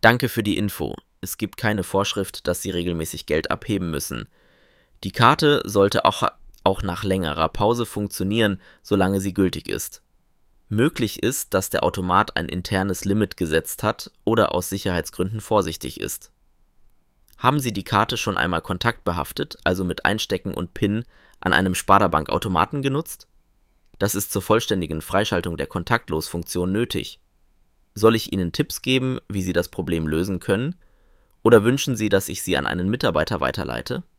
Danke für die Info. Es gibt keine Vorschrift, dass Sie regelmäßig Geld abheben müssen. Die Karte sollte auch nach längerer Pause funktionieren, solange sie gültig ist. Möglich ist, dass der Automat ein internes Limit gesetzt hat oder aus Sicherheitsgründen vorsichtig ist. Haben Sie die Karte schon einmal kontaktbehaftet, also mit Einstecken und PIN, an einem Sparda-Bank-Automaten genutzt? Das ist zur vollständigen Freischaltung der Kontaktlos-Funktion nötig. Soll ich Ihnen Tipps geben, wie Sie das Problem lösen können? Oder wünschen Sie, dass ich Sie an einen Mitarbeiter weiterleite?